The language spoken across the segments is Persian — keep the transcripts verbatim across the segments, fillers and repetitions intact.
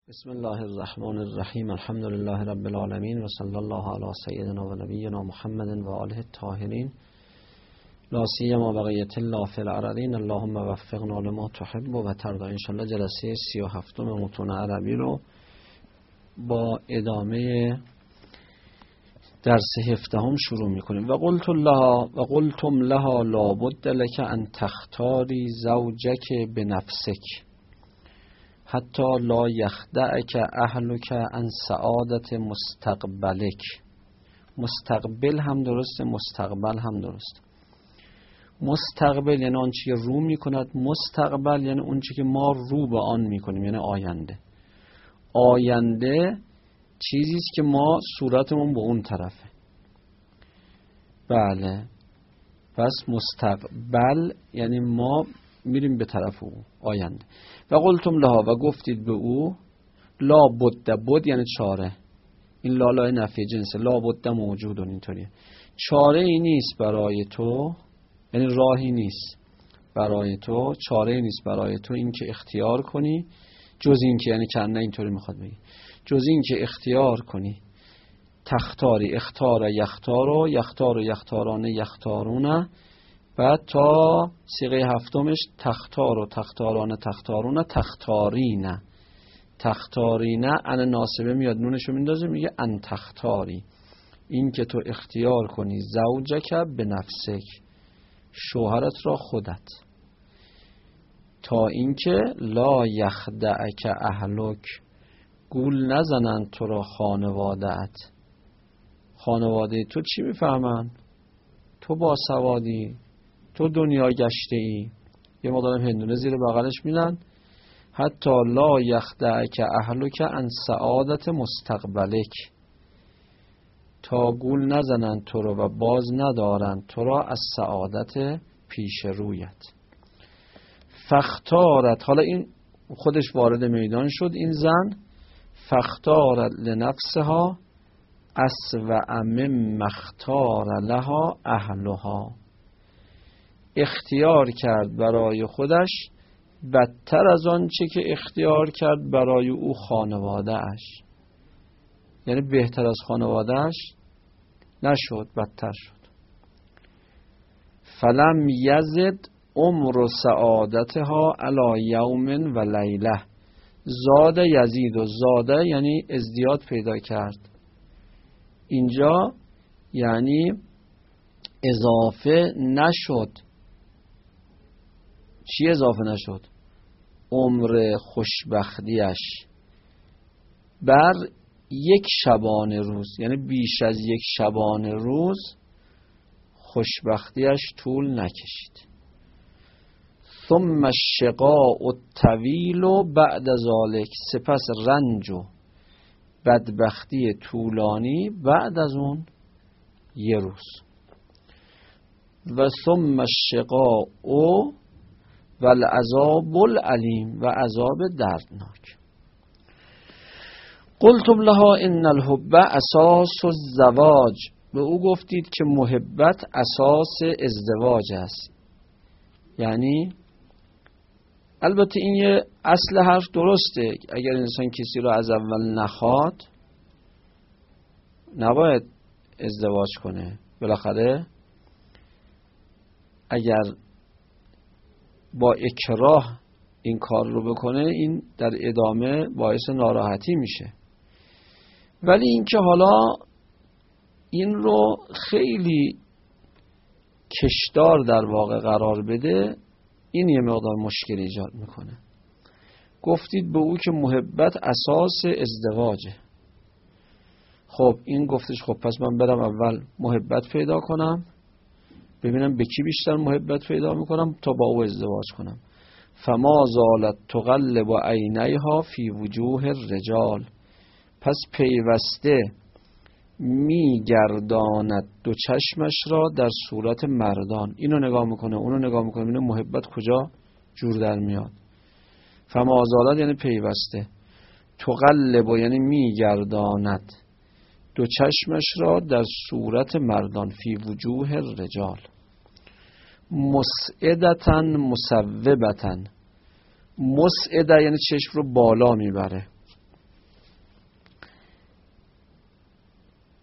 بسم الله الرحمن الرحیم. الحمد لله رب العالمین و صلی الله علی سیدنا و نبینا محمد و آله الطاهرین لا سیما بقیت الله فی الارضین. اللهم وفقنا لما تحب و ترضی. ان شاء الله جلسه سی و هفتم متون عربی رو با ادامه درس هفدهم شروع میکنیم. و قلت لها و قلتم لها لابد لك ان تختاری زوجک بنفسک حتی لا یخدعک اهلک عن سعادت مستقبلک. مستقبل هم درسته، مستقبل هم درست. مستقبل یعنی آنچه که رو میکند، مستقبل یعنی اونچه که ما رو به آن میکنیم، یعنی آینده. آینده چیزی است که ما صورتمون به اون طرفه. بله. پس مستقبل یعنی ما میریم به طرف او، آینده. و قلتم لها و گفتید به او لا بد. بد یعنی چاره. این لا لای نفی جنسه. لا بد موجود. اینطوریه. چاره ای نیست برای تو، یعنی راهی نیست برای تو، چاره ای نیست برای تو این که اختیار کنی جز این که، یعنی کنه اینطوری میخواد بگی، جز این که اختیار کنی. تختاری، اختار یختار و یختار و یختارانه یختارونه. بعد تا صیغه هفتمش تختار و تختارانه تختارونه تختارینه. تختارینه ان ناسبه میاد، نونشو میندازه میگه ان تختاری، این که تو اختیار کنی زوجک به نفسک، شوهرت را خودت، تا اینکه لا یخدعک اهلک، گول نزنن تو را خانواده‌ات. خانواده تو چی میفهمن؟ تو باسوادی، تو دنیا گشته ای. یه مقدارم هندونه زیر بغلش میدن. حتی لا یخدعک اهلک عن سعادت مستقبلک، تا گول نزنن تو رو و باز ندارن تو را از سعادت پیش رویت. فختارت، حالا این خودش وارد میدان شد این زن. فختارت لنفسها اسوأ مما اختار لها اهلها، اختیار کرد برای خودش بدتر از آن چه که اختیار کرد برای او خانواده اش. یعنی بهتر از خانواده اش نشد، بدتر شد. فلم یزد عمر سعادتها علی یوم و لیله. زاد یزید و زاده یعنی ازدیاد پیدا کرد. اینجا یعنی اضافه نشد. چی اضافه نشد؟ عمر خوشبختیش بر یک شبانه روز، یعنی بیش از یک شبانه روز خوشبختیش طول نکشید. ثم الشقاء الطویل بعد ذلک، سپس رنج و بدبختی طولانی بعد از اون یه روز. و ثم الشقاء و العذاب العلیم، و عذاب دردناک. قلتم لها ان الحب اساس الزواج، به او گفتید که محبت اساس ازدواج است. یعنی البته این یه اصل حرف درسته، اگر انسان کسی رو از اول نخواد نباید ازدواج کنه. بالاخره اگر با اکراه این کار رو بکنه این در ادامه باعث ناراحتی میشه. ولی اینکه حالا این رو خیلی کشدار در واقع قرار بده، این یه مقدار مشکل ایجاد میکنه. گفتید به او که محبت اساس ازدواجه. خب این گفتش خب پس من برم اول محبت پیدا کنم، ببینم به کی بیشتر محبت پیدا میکنم تا با او ازدواج کنم. فما زالت تقلب عینیها فی وجوه الرجال، پس پیوسته میگرداند دو چشمش را در صورت مردان. اینو نگاه میکنه اونو نگاه میکنه، اینو محبت کجا جور در میاد. فما زالت یعنی پیوسته، تقلب یعنی میگرداند دو چشمش را در صورت مردان، فی وجوه الرجال. مسعدتن مسوبتن، مسعده یعنی چشم رو بالا میبره،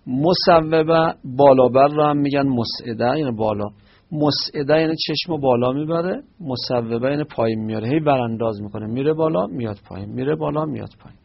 مصوبه بالا بر رو هم میگن مسعده، یعنی بالا. مسعده یعنی چشم بالا میبره، مصوبه یعنی پایین میاره، هی برانداز میکنه، میره بالا میاد پایین، میره بالا میاد پایین.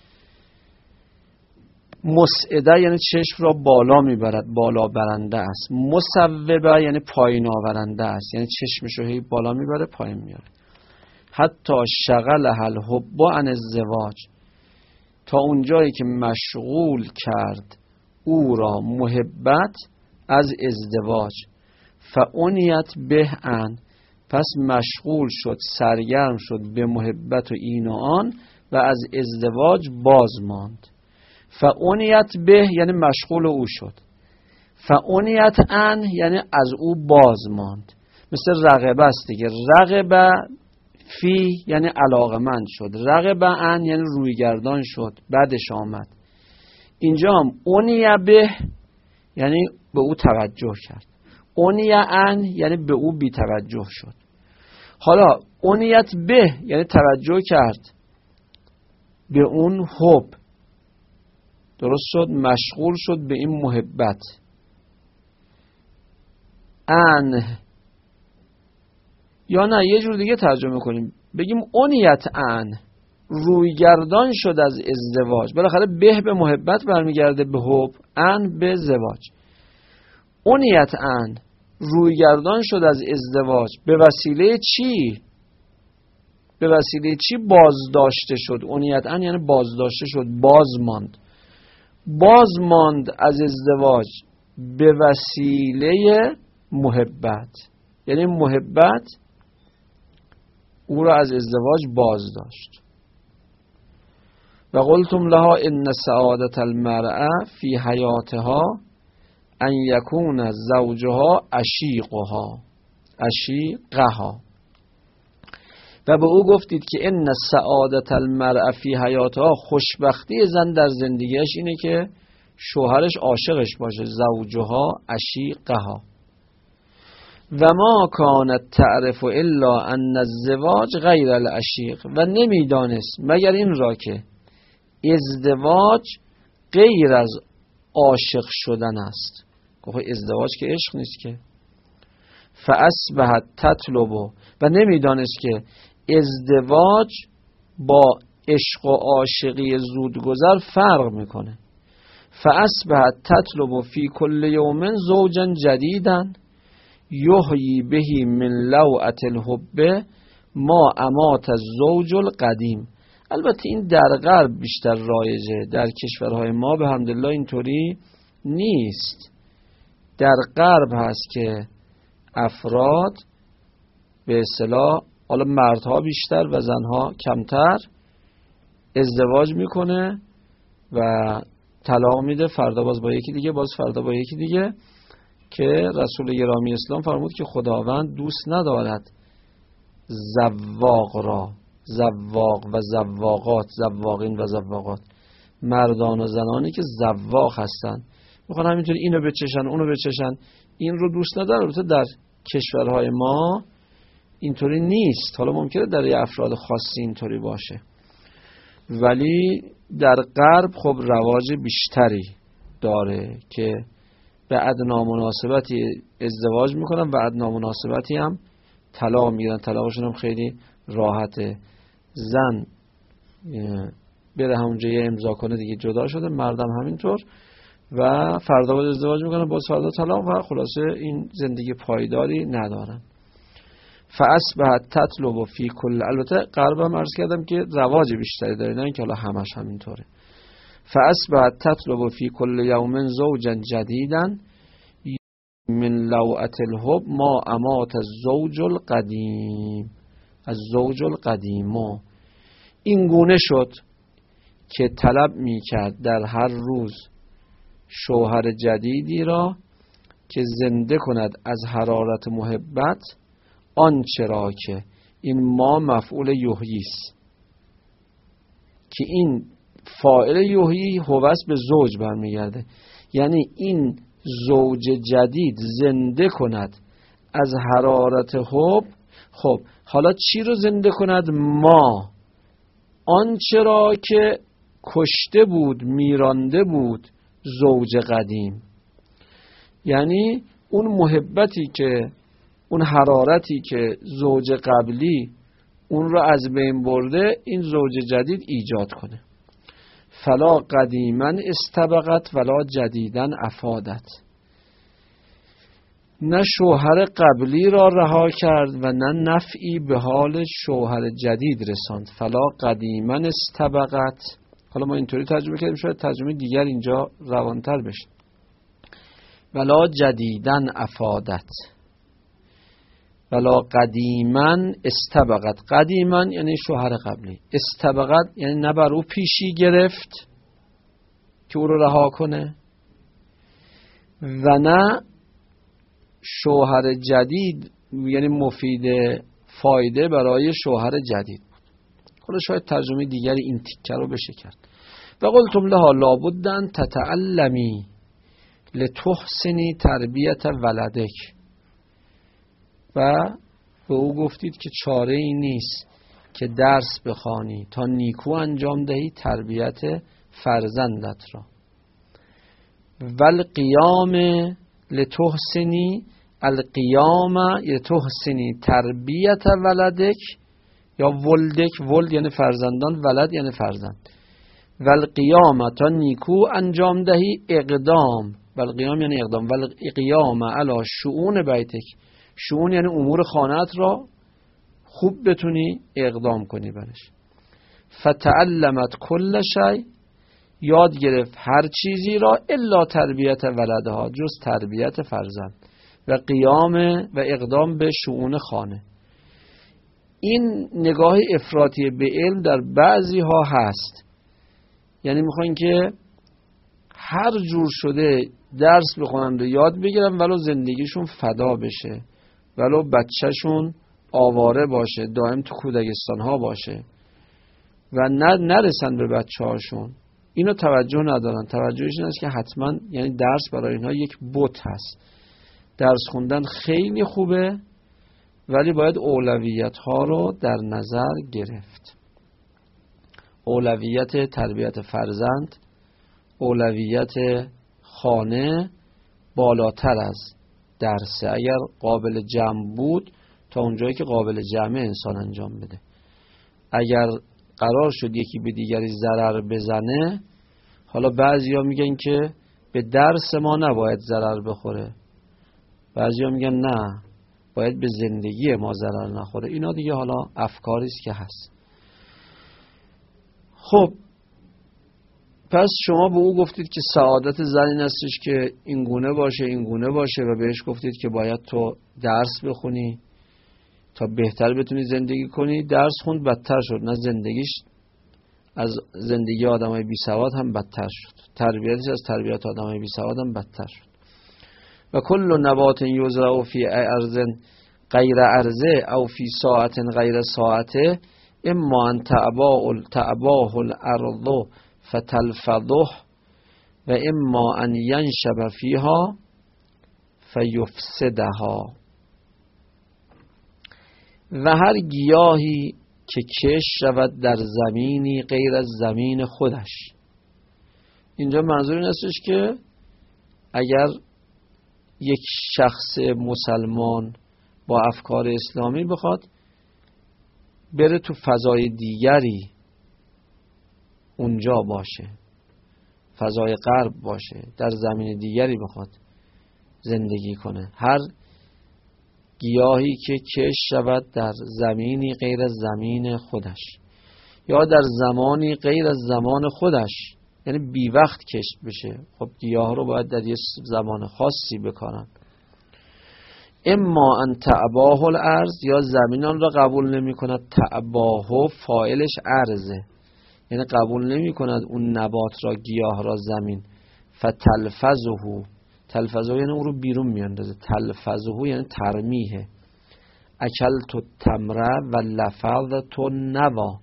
مسعده یعنی چشم را بالا میبرد، بالا برنده است. مصوبه یعنی پایین آورنده است، یعنی چشمش رو هی بالا میبره پایین میاره. حتی شغل الحب عن الزواج، تا اونجایی که مشغول کرد او را محبت از ازدواج. فعنیت به ان، پس مشغول شد، سرگرم شد به محبت و این و آن و از ازدواج باز ماند. فعنیت به یعنی مشغول او شد، فعنیت ان یعنی از او باز ماند. مثل رغبه است دیگه، رغبه فی یعنی علاقمند شد، رغبه ان یعنی رویگردان شد، بعدش آمد. اینجا هم عنیه به یعنی به او توجه کرد، عنیه ان یعنی به او بی توجه شد. حالا عنیت به یعنی توجه کرد به اون حب، درست شد، مشغول شد به این محبت. ان یا نه یه جور دیگه ترجمه کنیم، بگیم عنیت ان، رویگردان شد از ازدواج. بالاخره به به محبت برمیگرده، به حب، ان به زواج. عنیت ان، رویگردان شد از ازدواج. به وسیله چی؟ به وسیله چی بازداشته شد؟ عنیت ان یعنی بازداشته شد، باز ماند. باز ماند از ازدواج به وسیله محبت، یعنی محبت او را از ازدواج باز داشت. و قلتم لها ان سعادت المرأة فی حیاتها ان یکون زوجها عشیقها عشیقها. و به او گفتید که ان سعادت المرأة فی حیاتها، خوشبختی زن در زندگیش اینه که شوهرش عاشقش باشه، زوجها عشیقها. و ما کانت تعرف الا ان الزواج غیر العشیق، و نمیدانست مگر این را که ازدواج غیر از عاشق شدن است. گفت ازدواج که عشق نیست که. فاصبحت تطلب، و نمیدانست که ازدواج با عشق و عاشقی زودگذر فرق میکنه. فاصبحت تطلب فی کل یوم زوجا جدیدا یحیی بهی من لوعة الحب ما امات الزوج القدیم. البته این در غرب بیشتر رایجه، در کشورهای ما به حمدالله اینطوری نیست. در غرب هست که افراد به اصطلاح، حالا مردها بیشتر و زنها کمتر، ازدواج میکنه و طلاق میده، فردا باز با یکی دیگه، باز فردا با یکی دیگه، که رسول گرامی اسلام فرمود که خداوند دوست ندارد زواق را، زواق و زواقات، زواقین و زواقات، مردان و زنانی که زواق هستن، میخوان همینطوری اینو بچشن اونو بچشن، این رو دوست نداره. البته در کشورهای ما اینطوری نیست، حالا ممکنه در یه افراد خاصی اینطوری باشه، ولی در غرب خب رواج بیشتری داره که به ادنا مناسبتی ازدواج میکنن و ادنا مناسبتی هم طلاق میگیرن. طلاقشون هم خیلی راحته، زن بره همونجا یه امضا کنه دیگه جدا شده، مردم همینطور، و فردا باید ازدواج میکنن، باز فردا طلاق، و خلاصه این زندگی پایداری ندارن. فاصبحت تطلب فی کل، البته غرب هم عرض کردم که رواج بیشتری داره، نه اینکه حالا همش همینطوره. فاصبحت تطلب فی کل یوم زوجا جدیدا من لوعة الحب ما امات الزوج القدیم، از زوج القدیم. این گونه شد که طلب می کرد در هر روز شوهر جدیدی را که زنده کند از حرارت محبت آنچه را که، این ما مفعول یحیی است، که این فاعل یحیی هوس به زوج برمیگرده، یعنی این زوج جدید زنده کند از حرارت حب. خب حالا چی رو زنده کند؟ ما آنچه را که کشته بود، میرانده بود زوج قدیم، یعنی اون محبتی که اون حرارتی که زوج قبلی اون رو از بین برده این زوج جدید ایجاد کنه. فلا قدیما استبقت ولا جدیدن افادت، نه شوهر قبلی را رها کرد و نه نفعی به حال شوهر جدید رساند. فلا قدیما استبقت، حالا ما اینطوری ترجمه کردیم، شاید ترجمه دیگر اینجا روانتر بشه. ولا جدیدن افادت، ولا قدیما استبقت. قدیما یعنی شوهر قبلی، استبقت یعنی نه بر او پیشی گرفت که او رو رها کنه و نه شوهر جدید یعنی مفید فایده برای شوهر جدید بود. حالا شاید ترجمه دیگری این تیکه رو بشه کرد. و قلتم لها لابدن تتعلمی لتحسنی تربیت ولدک، و به او گفتید که چاره ای نیست که درس بخوانی تا نیکو انجام دهی تربیت فرزندت را. والقیام لتحسنی، القیام لتحسنی تربیت ولدک یا ولدک، ولد یعنی فرزندان، ولد یعنی فرزند. والقیام تا نیکو انجام دهی اقدام، والقیام یعنی اقدام، والقیام علی شؤون بیتک، شؤون یعنی امور خانه‌ات را خوب بتونی اقدام کنی برش. فتعلمت کل شی، یاد گرفت هر چیزی را الا تربیت ولدها، جز تربیت فرزند، و قیام و اقدام به شؤون خانه. این نگاه افراطی به علم در بعضی ها هست، یعنی میخوان که هر جور شده درس بخونن و یاد بگیرن ولو زندگیشون فدا بشه، ولو بچهشون آواره باشه، دائم تو کودکستان ها باشه و نه نرسن به بچه هاشون. اینو توجه ندارن. توجهش این است که حتما یعنی درس برای اینها یک بت هست. درس خوندن خیلی خوبه ولی باید اولویت ها رو در نظر گرفت. اولویت تربیت فرزند، اولویت خانه بالاتر از درسه. اگر قابل جمع بود تا اونجایی که قابل جمع انسان انجام بده. اگر قرار شد یکی به دیگری ضرر بزنه، حالا بعضیا میگن که به درس ما نباید ضرر بخوره، بعضیا میگن نه باید به زندگی ما ضرر نخوره. اینا دیگه حالا افکاری است که هست. خب پس شما به او گفتید که سعادت زن این استش که این گونه باشه این گونه باشه و بهش گفتید که باید تو درس بخونی تا بهتر بتونی زندگی کنی. درس خوند بدتر شد، نه زندگیش از زندگی آدمای بی سواد هم بدتر شد، تربیتش از تربیت آدمای بی سواد هم بدتر شد. و کل نبات یزرع فی ارض غیر ارضه او فی ساعت غیر ساعته اما ان تعباه الارض فتلفظه و اما ان ینشب فیها فیفسدها. و هر گیاهی که کش شود در زمینی غیر از زمین خودش. اینجا منظور این استش که اگر یک شخص مسلمان با افکار اسلامی بخواد بره تو فضای دیگری اونجا باشه، فضای غرب باشه، در زمین دیگری بخواد زندگی کنه، هر گیاهی که کش شود در زمینی غیر از زمین خودش یا در زمانی غیر از زمان خودش، یعنی بی وقت کشت بشه. خب گیاه رو باید در یه زمان خاصی بکنن. اما ان تعباه الارض، یا زمینان را قبول نمی کند. تعباه فاعلش ارزه، یعنی قبول نمی کند اون نبات را، گیاه را، زمین. فتلفظه، تلفظه یعنی اون رو بیرون میاندازه، تلفظه یعنی ترمیه. اکلت التمره و لفظت النوا،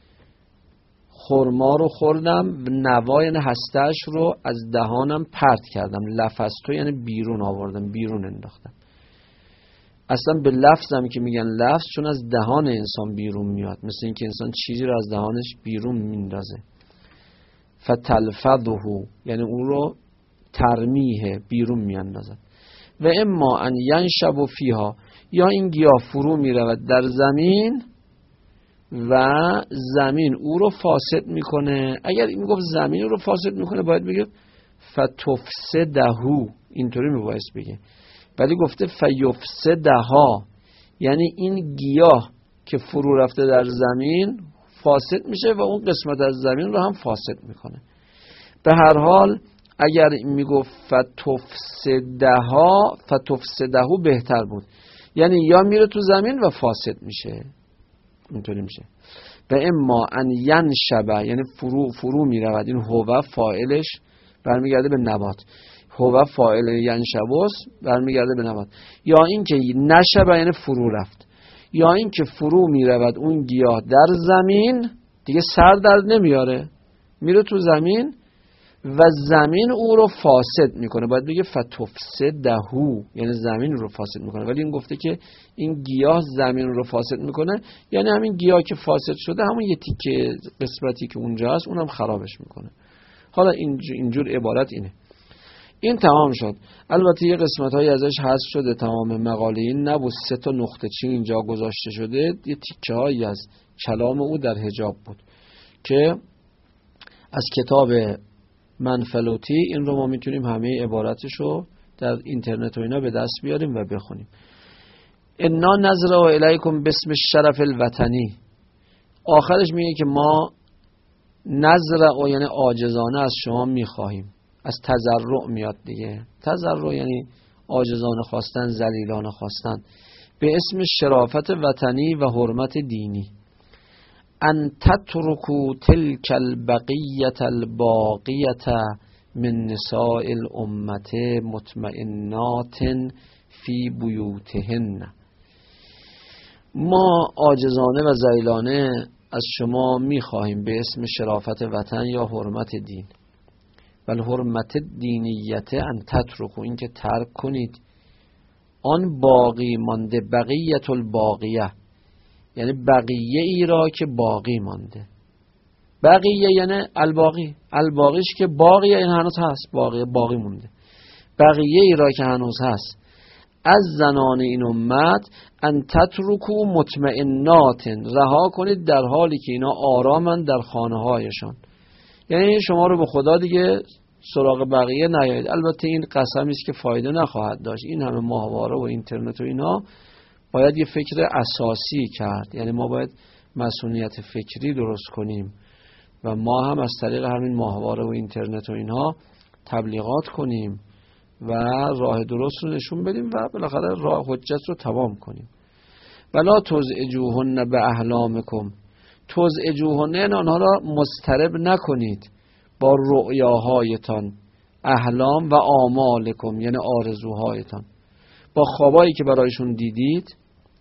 خرما رو خوردم، نوا یعنی هسته‌اش رو از دهانم پرت کردم. لفظتو یعنی بیرون آوردم، بیرون انداختم. اصلا به لفظم که میگن لفظ چون از دهان انسان بیرون میاد، مثل اینکه انسان چیزی رو از دهانش بیرون میندازه. فتلفظه یعنی اون رو ترمیه بیرون میاندازد. و اما ان ینشب فیها، یا این گیاه فرو میرود در زمین و زمین او رو فاسد میکنه. اگر این میگفت زمین رو فاسد میکنه باید بگه فتفسدهو، اینطوری میبایست بگه، ولی گفته فیفسدها، یعنی این گیاه که فرو رفته در زمین فاسد میشه و اون قسمت از زمین رو هم فاسد میکنه. به هر حال اگر میگفت فتفسدها فتفسدهو بهتر بود، یعنی یا میره تو زمین و فاسد میشه، اینطوری میشه. و اما ان ینشبه، یعنی فرو فرو میرود، این هو فاعلش برمیگرده به نبات، هو فاعل ینشبوس برمیگرده به نبات، یا این که نشبه یعنی فرو رفت، یا این که فرو میرود اون گیاه در زمین، دیگه سر در نمیاره، میره تو زمین و زمین او رو فاسد میکنه، باید بگه فتفسدهو، یعنی زمین رو فاسد میکنه. ولی این گفته که این گیاه زمین رو فاسد میکنه، یعنی همین گیاه که فاسد شده همون یه تیکه قسمتی که اونجا هست اونم خرابش میکنه. حالا اینجور, اینجور عبارت اینه. این تمام شد. البته یه قسمت هایی ازش حذف شده، تمام مقاله این نبود، سه تا نقطه چین اینجا گذاشته شده، یه تیکه هایی از کلام او در حجاب بود که از کتاب منفلوطی، این رو ما میتونیم همه عبارتش رو در اینترنت و اینا به دست بیاریم و بخونیم. انا نظر و الیکم بسم الشرف الوطنی، آخرش میگه که ما نظر و یعنی عاجزانه از شما میخواهیم، از تضرع میاد دیگه، تضرع یعنی عاجزانه خواستن، ذلیلانه خواستن، به اسم شرافت وطنی و حرمت دینی، ان تترکو تلک البقیت الباقیت من نساء الامت مطمئنات فی بیوتهن. ما عاجزانه و ذلیلانه از شما میخواهیم به اسم شرافت وطن یا حرمت دین. ولی حرمت دینیت ان تترکو، این که ترک کنید، آن باقی مانده، بقیت الباقیه یعنی بقیه ای را که باقی مانده، بقیه یعنی الباقی، الباقیش که باقیه این هنوز هست، باقی باقی مونده، بقیه ای را که هنوز هست از زنان این امت، ان تترکو مطمئنات، رها کنید در حالی که اینا آرامند در خانه هایشان، یعنی شما رو به خدا دیگه سراغ بقیه نیایید. البته این قسمی است که فایده نخواهد داشت، این همه ماهواره و اینترنت و اینا باید یه فکر اساسی کرد، یعنی ما باید مسئولیت فکری درست کنیم و ما هم از طریق همین ماهواره و اینترنت و اینها تبلیغات کنیم و راه درست رو نشون بدیم و بالاخره راه حجت رو تمام کنیم. ولا تزعجوهن به احلامکم، تزعجوهن یعنی آنها را مضطرب نکنید با رؤیاهایتان، احلام و آمالکم یعنی آرزوهایتان، با خوابایی که برایشون دیدید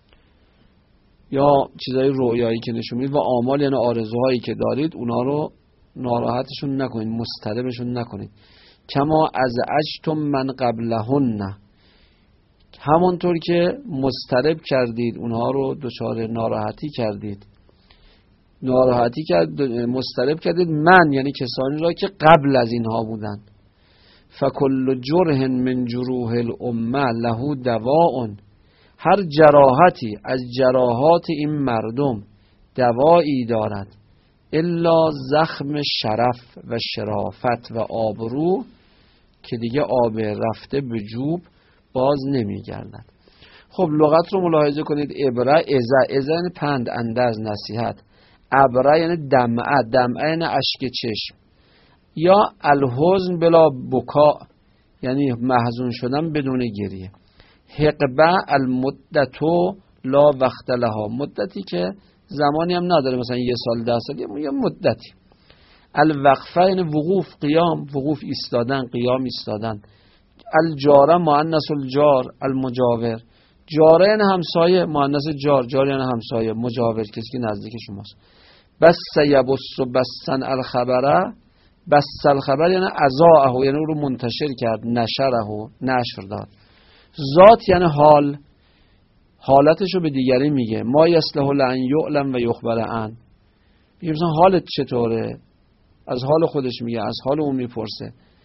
یا چیزای رؤیایی که نشون میدید، و آمال یعنی آرزوهایی که دارید، اونا رو ناراحتشون نکنید، مضطربشون نکنید. کما از اجتم من قبلهن، همونطور که مضطرب کردید اونها رو دچار ناراحتی کردید، ناراحتی کرد مضطرب کردید من یعنی کسانی را که قبل از اینها بودن. فکل جرح من جروح الامه له دواء، هر جراحتی از جراحات این مردم دوایی دارد، الا زخم شرف و شرافت و آبرو که دیگه آب رفته به جوب باز نمی گردد. خب لغت رو ملاحظه کنید. ابره ازه، ازه یعنی پند، اندرز، نصیحت. ابره یعنی دمعه، دمعه یعنی اشک چشم. یا الحزن بلا بکا یعنی محزون شدن بدون گریه. حقبه المدتو لا وقت لها، مدتی که زمانی هم نداره، مثلا یه سال ده سال، یه مدتی. الوقفه یعنی وقوف، قیام، وقوف ایستادن، قیام ایستادن. الجاره مؤنث الجار المجاور، جاره یعنی همسایه، مؤنث جار، جار یعنی همسایه، مجاور کسی که نزدیک شماست. بس یبس بسن الخبره، بس الخبر یعنی اذاعه یعنی او رو منتشر کرد، نشره نشر داد. ذات یعنی حال، حالتش رو به دیگری میگه. ما یصلح لان یعلم و یخبر عن، میگه مثلا حالت چطوره، از حال خودش میگه، از حال اون میپرسه.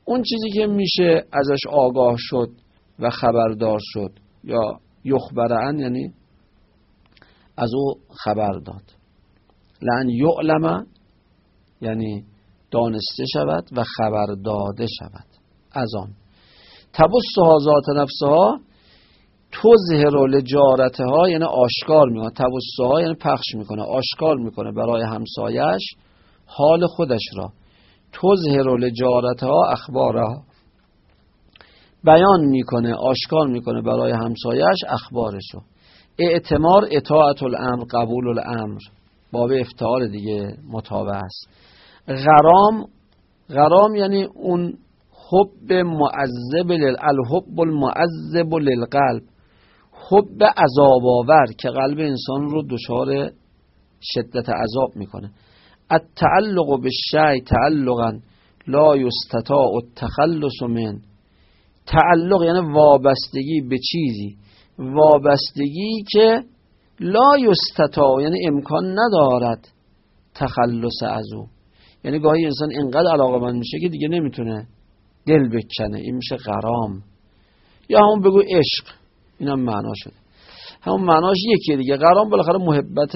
اون چیزی که میشه ازش آگاه شد و خبردار شد، یا یخبرن یعنی از او خبر داد. لأن یعلم یعنی دانسته شود و خبر داده شود. از آن تبصها ذات نفسها تظهر لجارتها یعنی آشکار میکنه، تبصها یعنی پخش میکنه، آشکار میکنه برای همسایش حال خودش را. تظهر لجارتها اخبارها بیان میکنه، آشکار میکنه برای همسایش اخبارشو. اعتمار اطاعت الامر، قبول الامر، باب افتعال دیگه متابع است. غرام، غرام یعنی اون حب معذب لل الحب المعذب للقلب، حب عذاب آور که قلب انسان رو دچار شدت عذاب میکنه. التعلق بالشیء تعلقا لا یستطاع التخلص من، تعلق یعنی وابستگی به چیزی، وابستگی که لا یستطاع یعنی امکان ندارد تخلص از او، یعنی گاهی انسان اینقدر علاقه‌مند میشه که دیگه نمیتونه دل بکنه، این میشه غرام. یا همون بگو عشق، اینم معنا شده، همون معناش یکیه دیگه. غرام بالاخره محبت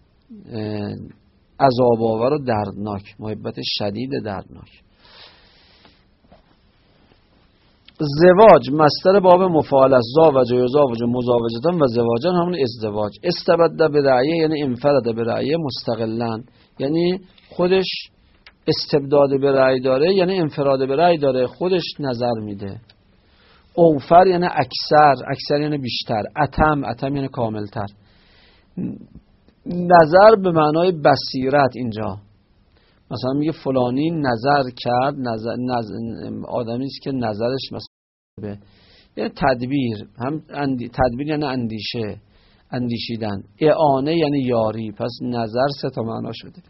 عذاب آور و دردناک، محبت شدید دردناک. زواج مصدر باب مفاعل است، زاوج و یزاوج مزاوجتن و زواجن همون ازدواج. استبد برعیه یعنی انفرد برعیه مستقلن، یعنی خودش استبداد برعی داره، یعنی انفراد برعی داره، خودش نظر میده. اوفر یعنی اکثر، اکثر یعنی بیشتر. اتم، اتم یعنی کاملتر. نظر به معنای بصیرت اینجا، مثلا میگه فلانی نظر کرد، نظر, نظر آدمی است که نظرش مثلا یعنی تدبیر، هم اندی تدبیر یعنی اندیشه، اندیشیدن. اعانه یعنی یاری، پس نظر سه تا معنا شده.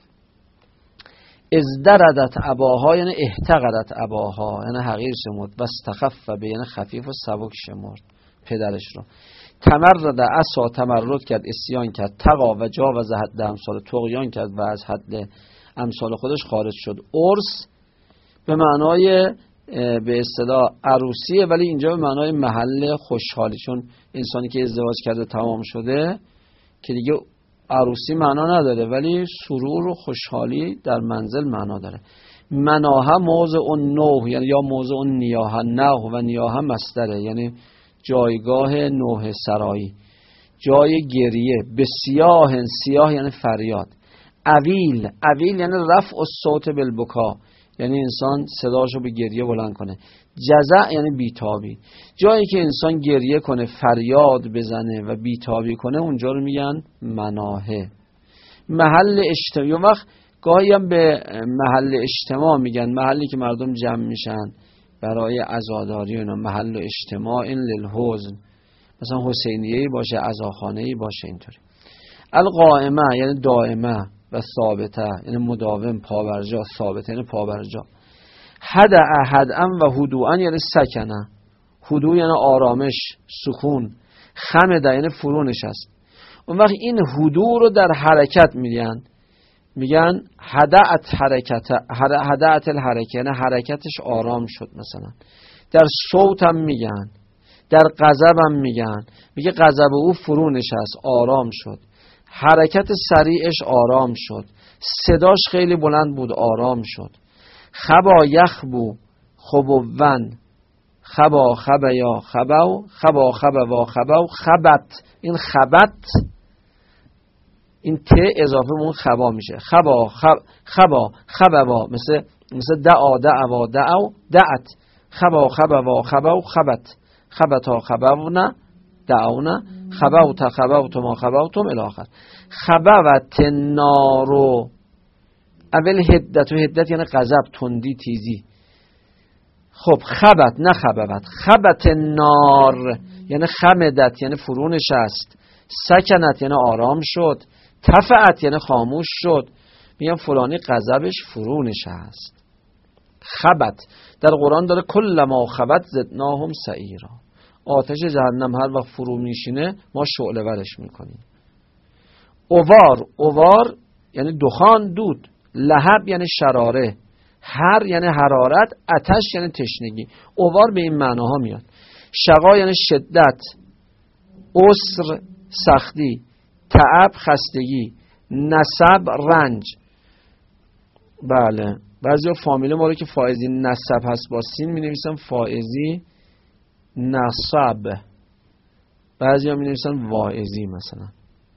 ازدردت اباها یعنی احتقرت اباها یعنی حقیر شمرد. و استخف به یعنی خفیف و سبک شمرد پدرش رو. تمرد عصا تمرد کرد، اسیان کرد. تقا و جاوز حد امثال، طغیان کرد و از حد امثال خودش خارج شد. عرس به معنای به اصطلاح عروسیه، ولی اینجا به معنای محل خوشحالی، چون انسانی که ازدواج کرده تمام شده که دیگه عروسی معنا نداره، ولی سرور و خوشحالی در منزل معنا داره. مناهه موضع اون نوح یعنی یا موضع اون نیاهه، نوح و نیاهه مصدره یعنی جایگاه نوح سرایی، جای گریه. به سیاه، سیاه یعنی فریاد. اویل، اویل یعنی رفع الصوت بالبکا یعنی انسان صداشو به گریه بلند کنه. جزع یعنی بیتابی، جایی که انسان گریه کنه، فریاد بزنه و بیتابی کنه اونجا رو میگن مناهه. محل اجتماع، وقت گاهی هم به محل اجتماع میگن، محلی که مردم جمع میشن برای عزاداری و اینا. محل اجتماع این للحزن، مثلا حسینیه‌ای باشه، عزاخانه‌ای باشه، اینطوری. القائمه یعنی دائمه و ثابته یعنی مداوم، پابرجا. ثابته یعنی پابرجا. هدأ هدأم و هدوءا یعنی سکنه، هدوء یعنی آرامش، سکون. خمده یعنی فرو نشست. اون وقت این هدوء رو در حرکت میگن، میگن هدأت حرکت، هدأت الحرکه یعنی حرکتش آرام شد. مثلا در صوت هم میگن، در غضب هم میگن، میگه غضب او فرو نشست، آرام شد. حرکت سریعش آرام شد، صداش خیلی بلند بود، آرام شد. خبا یخبو خبوون، خبا خبیا خباو، خبا خبوا خباو. خبت، این خبت این ت اضافه مون خبا میشه. خبا خب خبا خبوا مثل مثل دعا دعوا دعو دعت. خبا خبوا خباو خبت، خبتا خبونا دعونا، خبوت خبوت ما خبوتم الاخر. خبوت نارو اول هدت، و هدت یعنی غضب، تندی، تیزی. خب خبت نه خبوت. خبت نار یعنی خمدت یعنی فرو نشست. سکنت یعنی آرام شد. تفعت یعنی خاموش شد. میگن فلانی غضبش فرو نشست. خبت در قرآن داره کل ما خبت زدناهم سعیرا، آتش جهنم هر وقت فرو میشینه ما شعله ورش میکنیم. اوار، اوار یعنی دخان، دود. لهب یعنی شراره، هر یعنی حرارت، آتش یعنی تشنگی. اوار به این معناها میاد. شقا یعنی شدت، عسر سختی، تعب خستگی، نسب رنج. بله بعضی فامیل ما رو که فائزی نسب هست با سین می نویسن فائزی نسب، بعضی ها می نویسن واعظی مثلا.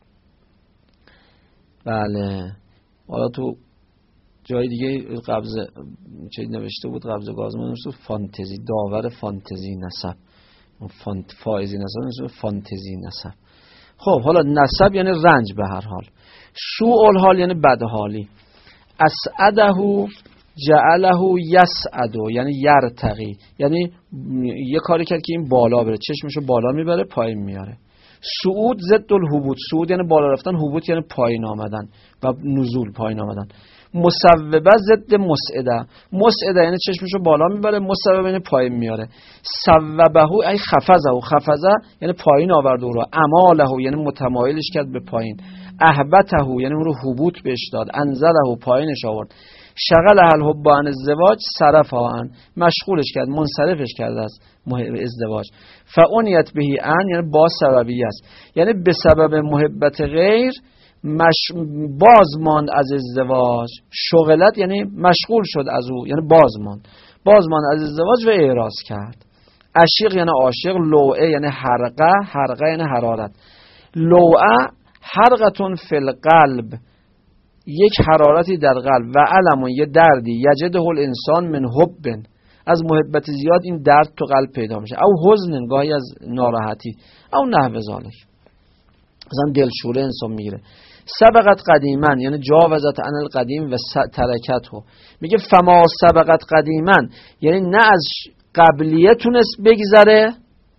بله حالا تو جای دیگه قبض چه نوشته بود، قبض گاز ما نوشته فانتزی، داور فانتزی نسب، فانت فائزی نسب نوشته فانتزی نسب. خب حالا نسب یعنی رنج به هر حال. سوء الحال یعنی بدحالی. اسعده جعله یسعد یعنی یرتقی، یعنی یه کاری کرد که این بالا بره، چشمشو بالا میبره پایین میاره. صعود ضد الهبوط، صعود یعنی بالا رفتن، هبوط یعنی پایین آمدن و نزول پایین آمدن. مصوبه ضد مسعده، مسعده یعنی چشمشو بالا میبره، مصوبه یعنی پایین میاره. صوبه ای خفضه، خفضه یعنی پایین آورد او را. اماله یعنی متمایلش کرد به پایین. اهبته یعنی اون رو هبوط بهش داد. انزله پایینش آورد. شغله الحب عن الزواج صرفها عن، مشغولش کرد، منصرفش کرد از ازدواج. فعنیت بهی عن یعنی با سببی است، یعنی به سبب محبت غیر مش... باز ماند از ازدواج. شغلت یعنی مشغول شد از او، یعنی باز ماند، باز ماند از ازدواج و اعراض کرد. عشیق یعنی عاشق. لوعه یعنی حرقه، حرقه یعنی حرارت. لوعه حرقتون فی القلب، یک حرارتی در قلب. و علمون یه دردی. یجده الانسان من حب، از محبت زیاد این درد تو قلب پیدا میشه. او حزن گاهی از ناراحتی، او نحو ذالک، مثلا دلشوره انسان میگیره. سبقت قدیمن یعنی جاوزت عن القدیم و ترکته. میگه فما سبقت قدیمن یعنی نه از قبلیه تونست بگذره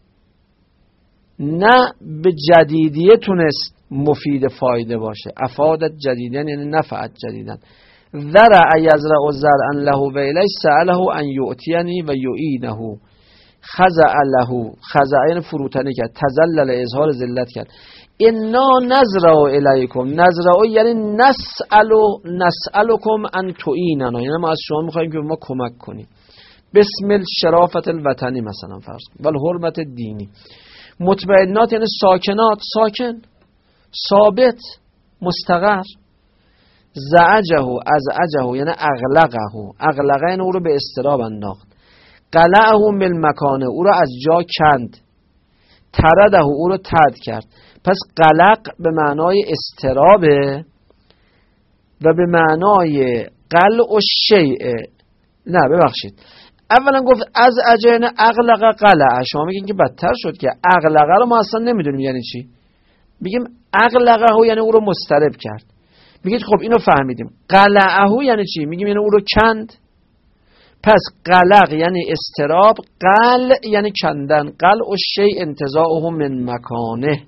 نه به جدیدیه تونست مفید فایده باشه. افادت جدیدن یعنی نفعت جدیدن. ذرع یزرع زرعا له و الیه سأله ان یؤتینی و یعینه. خزع له، خزع یعنی فروتنی کرد، تذلل اظهار ذلت کرد. انا نزرع الیکم، نزرع یعنی نسأل نسألکم ان تعیننا، یعنی ما از شما میخوایم که ما کمک کنیم. بسم الشرافت الوطنی مثلا فرض و الحرمت دینی. مطمئنات یعنی ساکنات، ساکن، ثابت، مستقر. زعجه ازعجه یعنی اغلقه، اغلقه یعنی او رو به اضطراب انداخت. قلعه من مکانه، او رو از جا کند. ترده او رو ترد کرد. پس قلق به معنای اضطرابه و به معنای قلع و شیء. نه ببخشید، اولا گفت از اجین اغلق قلعه، شما میگین که بدتر شد که اغلقه رو ما اصلا نمیدونیم یعنی چی. میگیم اغلقه ها یعنی او رو مضطرب کرد. میگید خب اینو فهمیدیم. قلعه یعنی چی؟ میگیم یعنی او رو کند. پس قلق یعنی اضطراب، قلع یعنی کندن. قلع و شیء انتزاعه من مکانه.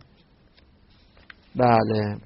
بله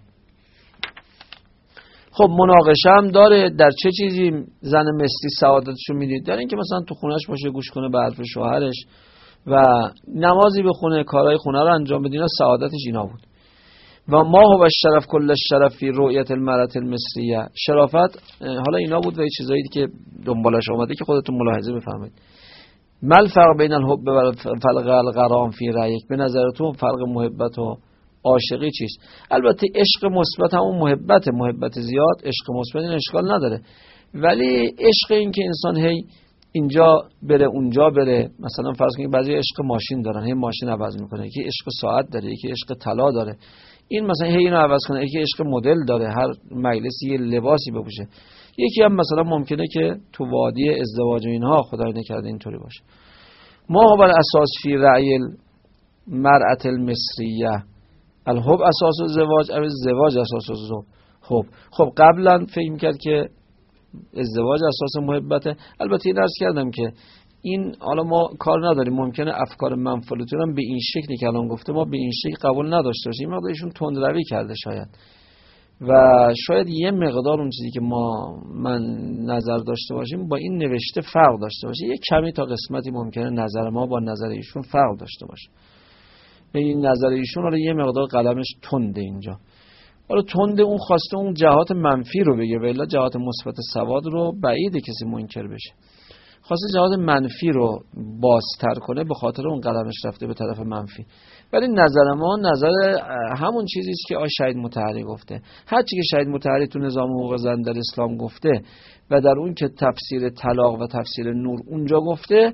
خب مناقشه هم داره در چه چیزی زن مصری سعادتشو میدید. در این که مثلا تو خونش باشه، گوش کنه به حرف شوهرش و نمازی بخونه، کارهای خونه رو انجام بده، سعادتش اینا بود. و ما هو الشرف کل الشرف فی رؤیت المرأة المصریه. شرافت حالا اینا بود و یه چیزایی که دنبالش اومده که خودتون ملاحظه بفهمید. مل فرق بین الحب و الغرام فی رأیک، به نظرتون فرق محبت و عاشقی چیست؟ البته عشق مثبت همون محبت، محبت زیاد عشق مثبت این اشکال نداره، ولی عشق این که انسان هی اینجا بره اونجا بره، مثلا فرض کنید بعضی عشق ماشین دارن، هی ماشین عوض میکنه، یکی عشق ساعت داره، یکی عشق طلا داره، این مثلا هی اینو عوض کنه، یکی عشق مدل داره، هر مجلسی یه لباسی بپوشه، یکی هم مثلا ممکنه که تو وادی ازدواج و اینها خدای نکرده اینطوری باشه. ما هو الاساس فی رأی المرأة المصریه الحب اساس الزواج او الزواج اساس الحب. خب خب قبلا فکر می‌کرد که ازدواج اساس محبته. البته این عرض کردم که این حالا ما کار نداریم، ممکنه افکار منفعلتون هم به این شکلی که الان گفته ما به این شکل قبول نداشته باشیم، مقدار ایشون تندروی کرده شاید، و شاید یه مقدار اون چیزی که ما من نظر داشته باشیم با این نوشته فرق داشته باشه، یه کمی تا قسمتی ممکنه نظر ما با نظر ایشون فرق داشته باشه. به این نظر ایشون حالا یه مقدار قلمش تنده اینجا، حالا تند اون خواسته اون جهات منفی رو بگه، ولی جهات مثبت سواد رو بعیده کسی منکر بشه. خواسته جهات منفی رو بازتر کنه، به خاطر اون قدمش رفته به طرف منفی. ولی نظر ما نظر همون چیزی است که آقای شهید مطهری گفته. هر چی که شهید مطهری تو نظام حقوق زن در اسلام گفته و در اون که تفسیر طلاق و تفسیر نور اونجا گفته،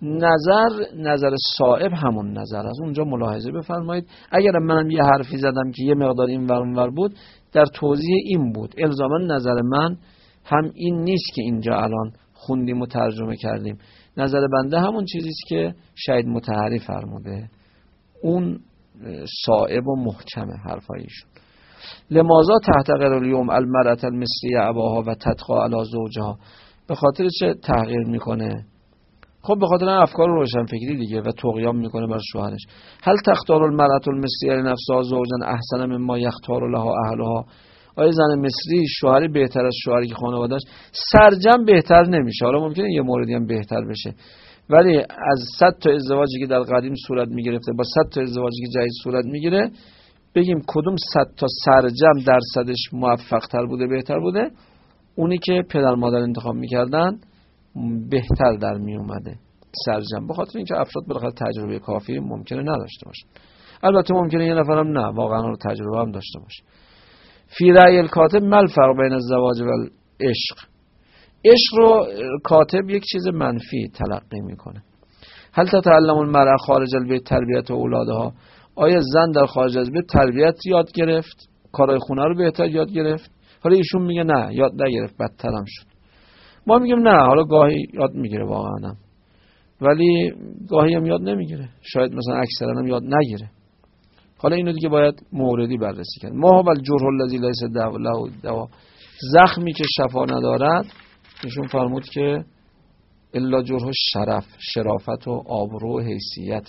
نظر نظر صائب همون نظر از اونجا ملاحظه بفرمایید. اگر منم یه حرفی زدم که یه مقدار این ور اون ور بود، در توضیح این بود. الزاما نظر من هم این نیست که اینجا الان خوندیم و ترجمه کردیم. نظر بنده همون چیزی است که شهید مطهری فرموده، اون صائب و محکمه حرفایشون. لماذا تحتقر اليوم المرأة المصریه اباها و تتقى علی زوجها؟ به خاطر چه تحقیر میکنه؟ خب به خاطر افکار روشنفکری دیگه و طغیان میکنه بر شوهرش. هل تختار المرأة المصریه لنفسها زوجا احسن مما یختار لها اهلها؟ آیا زن مصری شوهری بهتر از شوهری که خانواده‌اش؟ سرجم بهتر نمیشه. حالا ممکنه یه موردی هم بهتر بشه، ولی از صد تا ازدواجی که در قدیم صورت میگرفته با صد تا ازدواجی که جدید صورت میگیره، بگیم کدوم صد تا سرجم درصدش موفق تر بوده، بهتر بوده؟ اونی که پدر مادر انتخاب میکردن بهتر در می اومده سرجم، به خاطر اینکه افراد بالاخره تجربه کافی ممکنه نداشته باشه. البته ممکنه یه نفرم نه واقعا رو تجربه هم داشته باشه. فی رأی الکاتب ما الفرق بین الزواج و العشق؟ عشق رو کاتب یک چیز منفی تلقی میکنه. هل تتعلم المرأة خارج البیت تربیت اولادها؟ آیا زن در خارج از بیت تربیت یاد گرفت؟ کارهای خونه رو بهتر یاد گرفت؟ حالا ایشون میگه نه یاد نگرفت، بدتر هم شد. ما میگیم نه، حالا گاهی یاد میگیره واقعا هم، ولی گاهی هم یاد نمیگیره، شاید مثلا اکثرا هم یاد نگیره. حالا اینو دیگه باید موردی بررسی کنیم. ما هو الجرح الذی لیس له دوا، زخمی که شفا ندارد، ایشون فرمود که الا جرح شرف، شرافت و آبرو و حیثیت،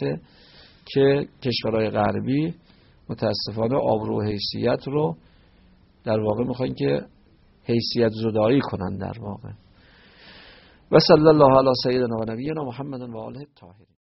که کشورهای غربی متاسفانه آبرو و حیثیت رو در واقع میخواین که حیثیت زدایی کنن در واقع. و صلی الله علی سیدنا و نبینا محمد و آله الطاهرین.